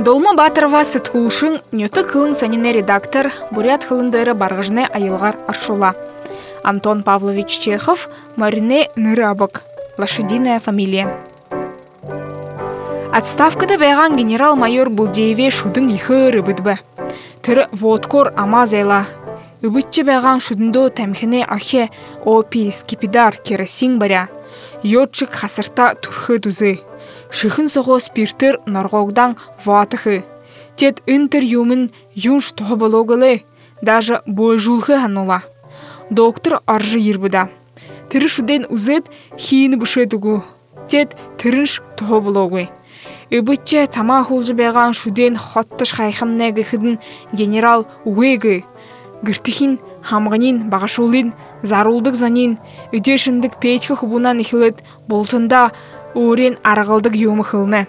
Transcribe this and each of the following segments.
Долма Батырова сытхулшын нөті кылын санине редактор, бурят кылындары барғыжны айылғар аршула. Антон Павлович Чехов, Марине Нырабок, лошадиная фамилия. Отставкада бәйған генерал-майор Булдееве шудың ихыр үбідбі. Түрі водкор амазайла. Үбітчі бәйған шудындо тәмхіне ахе опи, скипидар, керосин баря. Йотчик хасырта турхы дузы. Шыхын соғы спиртыр нарғоғдан ватықы. Тет үнтір юмын юнш тоғы болуғылы, даже бойжулғы ханула. Доктор аржы ербіда. Тірі шуден үзет хейіні бұшедугу. Тет тірінш тоғы болуғы. Үбітче тама хулжы бәған шуден хоттыш қайқымнәгі қыдын генерал Уэгі. Гіртіхін хамғанин, бағашулин, зарулдық занин, үдешіндік пейткі хубунан ихілет болтында өрен арғылдық юмы қылны.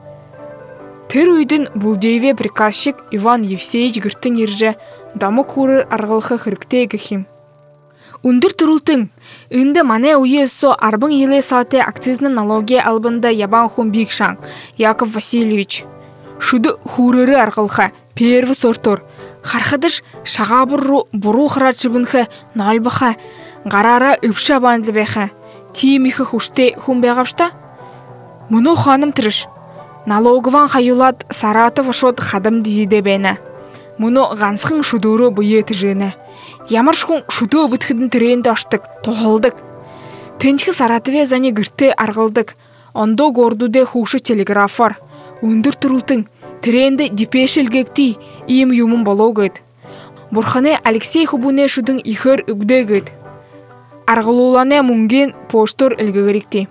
Тір үйдің Булдееве приказчик Иван Евсеевич гірттің ержі дамы көрір арғылқы қырықтегі хим. Үндір тұрылтың, үнді мане уйесо арбың еле саты акцизны налогия албында ябан хун бикшан, Яков Васильевич. Шуды хурыры арғылқы, перві сортор. Хархадыш шаға бұру қыратшыбынқы нальбықы, ғарара үпші абанды бәқі. Тиемихы хуште хун бәғапшта? Мұны ханым тұрыш. Налогован қайулат Саратов ашот қадым дизиде бәйні. Мұны ғансқын шудуры бұйеті жыны. Ямаршқын шуду бұтқыдың түрейінді аштық, тоғылдық. Тенчкі Саратове зәне гірті арғылдық. Ондо гордуде хушы телеграфар. Үндір тұрылтың. Түрейінді депешілгекті ием юмын болуғыд. Бұрханы Алексей Хубуне шудың ихыр үгдегід. Арғылулане мұнген поштор үлгігірікті.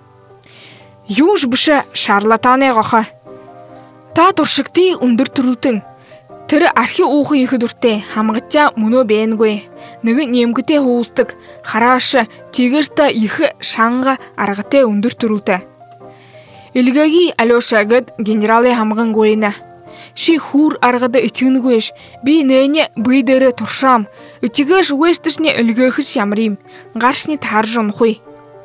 Юнш бұшы шарлатане ғақа. Та тұршықты үндір тұрылтың. Түрі архи оғы ехі дұртте, хамғытча мұны бәйін көй. Нүгі немкіте хуыстық, қарашы, тегірста ехі шаңға арғыте үндір тұрылты. Илгәги Алеша гыд генералы хамғын көйіні. Ши хур арғыды үтігін көйш, бей нәне бұйдыры тұршам, үтігіш өштішіне үлгіхіш ямрим, ғаршыне таржын қой.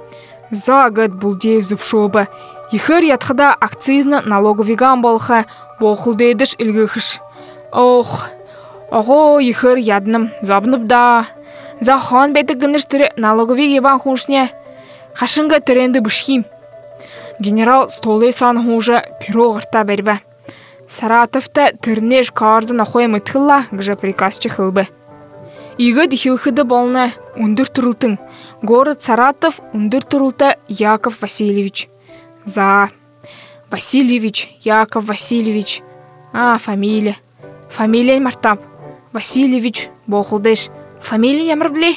За гыд Булдеев зұпшобы, ехір ятқыда акцизны налоговиган болға болқылдейдіш үлгіхіш. Ох, оғо ехір ядным, забынып да. За хан бәті гыныш түрі налоговиг ебан хуншне, қашынға түренді бұшхим. Генерал столы сан хужа пиро ғырта бәрбі. Саратовта түрнеш карды нахой мұтқылла ғыжа приказчы қылбы. Игі дихилхыды болна үндір тұрылтың. Город Саратов үндір тұрылта Яков Васильевич. За. Васильевич, Яков Васильевич. Фамилия. Фамилия мартап. Васильевич боқылдыш. Фамилия ямыр біле?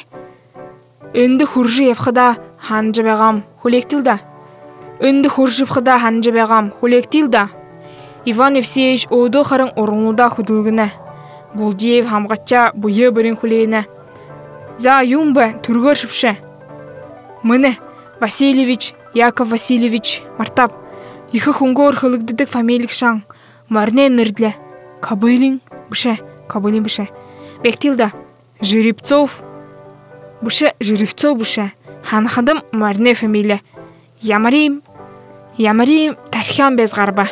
Үнді хұржы епқыда ханжы бәғам хулектілда. Үнді хұржы епқыда ханжы бәғам хулектілда. Иван Евсеевич оды қарың орынуда құдылғына. Булдеев хамғатча бұйы бірін хулейіне. За юмбы түргір шыпшы. Мұны Васильевич, Яков Васильевич мартап. Ихы хунгор хылыгдыдық фамилик шаң. Марне нырдлі. Кабылин бұшы, Кабылин бұшы. Бектилда. Жеребцов. Бұшы, Жеребцов бұшы. Ханхадым Марне фамилия. Ямарим тархан без ғарба.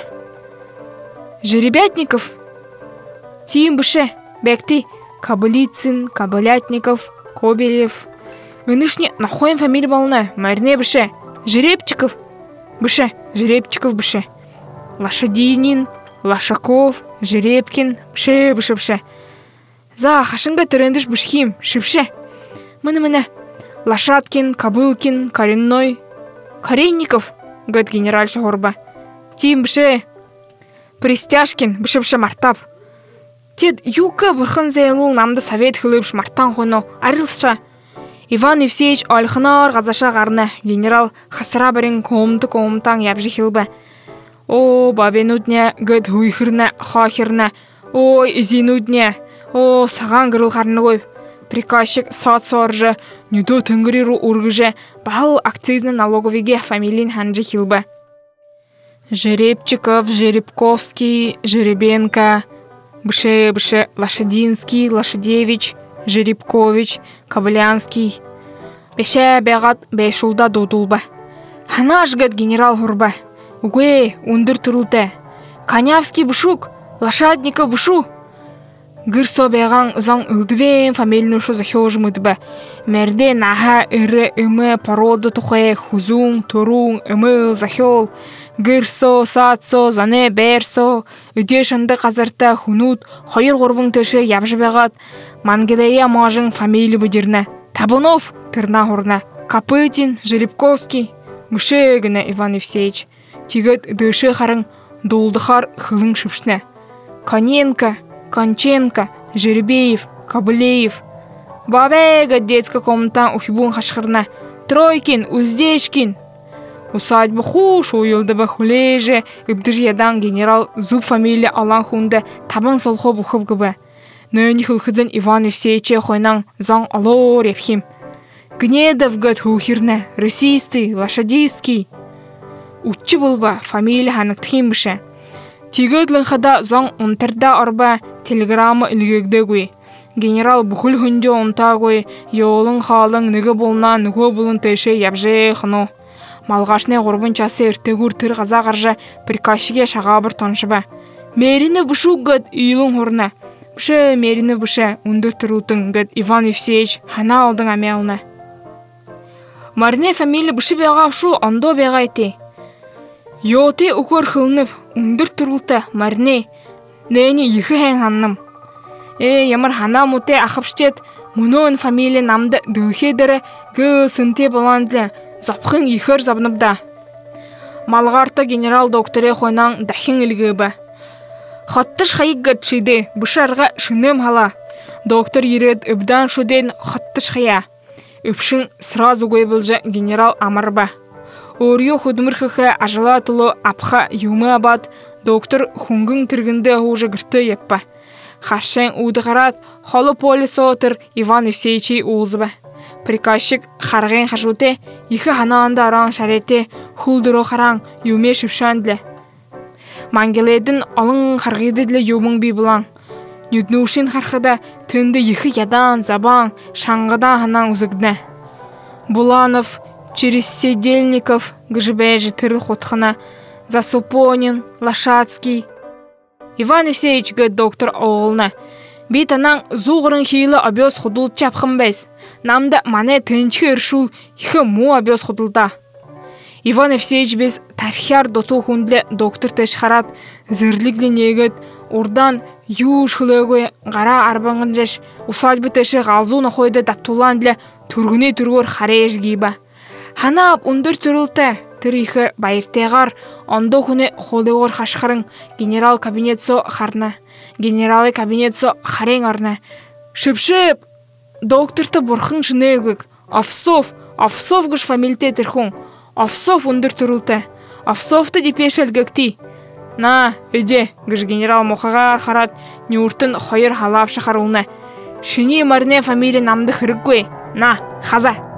Жеребятников. Тиим бұшы. Бекти. Кабылицын, Кабылятников, Кобелев. Үнішне нахойын фамилия болына. Марне бұшы. Жеребчиков. Бұшы. Жеребчиков бұшы. Лошадинин, Лошаков, Жеребкин. Бұшы. За қашынға түрендіш бұшхим. Шыпшы. Мұны. Лошадкин, Кабылкин, Коренной. Коренников. Гөт генерал шағырба. Тиим бұшы. Пристяшкин. Бұшы мартап. Тед юка бұрхын зәйлул намды совет хылыпш мартан қойну. Арылша. Иван Евсеевич алхынар ғазаша ғарны. Генерал қасыра бірін комтаң ябжы хилбі. О, бабенудне, гөт хуйхырны, хахырны. Ой, изинудне. О, саған ғырыл қарны қойып. Приказчик сат соржы, нүді түнгіріру ургыжы, бағыл акцизны налоговиге фамилин ханжы хилбі. Жеребчиков, Жеребковский, Жеребенко, Бұшы, Лошадинский, Лошадевич, Жеребкович, Кабылянский. Беше бәғат бәйшулда додулба. Хана жгат генерал ғұрба. Угwe, үндір тұрылты. Канявский бұшук, Лошадника бушу. Гырсо беган зан ылдвен фамилину шо захёжмыдба. Мерде наха ыры ымы порода тухэ хузун, турун, ымыл захёл. Гырсо, сатсо, зане берсо. Үдешанды казарта хунут, хайыр горбун төші ябжы бегат. Мангелея мажын фамилию будирна. Табунов, тырна хорна. Копытин, Жеребковский. Мышегіне Иван Евсеевич. Тигет дышы харың долдыхар хылың шыпшна. Коненко, Конченко, Жеребеев, Кобылеев. Бабега детска комнатан ухибун хашхырна. Тройкин, Уздечкин. Усадьба хуш уйылды ба хулеже. Ибдыж ядан генерал зуб фамилия алан хунда табын солхо бухып гыба. Нөни хылхыдын Иван Евсеевиче хойнан зан алор епхим. Гнедов гад хухирна, российский, лошадистский. Уччы болба, фамилия ханыктхим біше. Тигедлін хада зан онтарда арба телеграмма илгегдегуй. Генерал бухул хүнде онтагуй, йолын халың ныгы болна, ныгы болын тәші ябже хыну. Малғашне ғорбын часы ертегур тыр ғаза ғаржа приказчиге шаға бір тоншыба. Меріні бұшу гад үйілін ғорна. Бұшы меріні бұшы ұндыр тұрылтын гад Иван Евсеевич хана алдың амелна. Марне фамилия бұшы беға шу андо беға еті. Йоте укор хылынып, ұндыр тұрылты, марне. Нәйні ехі хәң ханным. Ямар хана мұте ақыпштет, мұнуын фамилия намды дылхедері гы сынте боланды, запхын ехір забныбда. Малғарта генерал докторе хойнан дахин илгі ба. Хаттыш хайық гатшиды, бұшарға шыным хала. Доктор еред үбдан шуден хаттыш хая. Үпшін сразу гойбілжі генерал амарба. Орью худмырхыхы ажала тұлы апха юмы абад, доктор хунгын тіргінді ғужы гірті еппа. Харшен удығарат, халы полисо отыр Иван Евсеевичей уылзыба. Приказчик харген хажуте, екі ханаанды араң шарете, хулдыру хараң, юме шыпшандлі. Мангелейдің алың харгидідлі юмың бей бұлаң. Нүднушин хархыда түнді екі ядан, забан, шаңғыдан ханаң ұзыгдна. Буланов, Чересседельников, Гжебежи, тыры хотхана, Засупонин, Лошадский. Иван Евсеевич гад доктор оғылна. Бит анан зуғырын хейлі абёз худул чапхым бәз. Намда мане тынчы ыршул ихы му абёз худулда. Иван Евсеевич без тархияр доту хундле доктор тәшхарат, зірліглі негет, ордан юш хылығы ғара арбаңын жаш, усадьбы тәші ғалзуна қойды таптуландле түргіне түргөр хареш гейба. Ханап ұндыр түрілті, тырихы байыфтеғар, ондо хүне холығыр хашқырың, генерал кабинетсо харна, генералы кабинетсо харең арна. Шып-шып, докторты бұрхын шынегік, Овсов гыш фамилте тірхун, Овсов ұндыр түрілті, Овсовты депешел гөкти. На, өде, гыш генерал мохағар харат, неуртын хайыр халап шақарулна. Шыни марне фамилия намды хырық көй, на, хаза.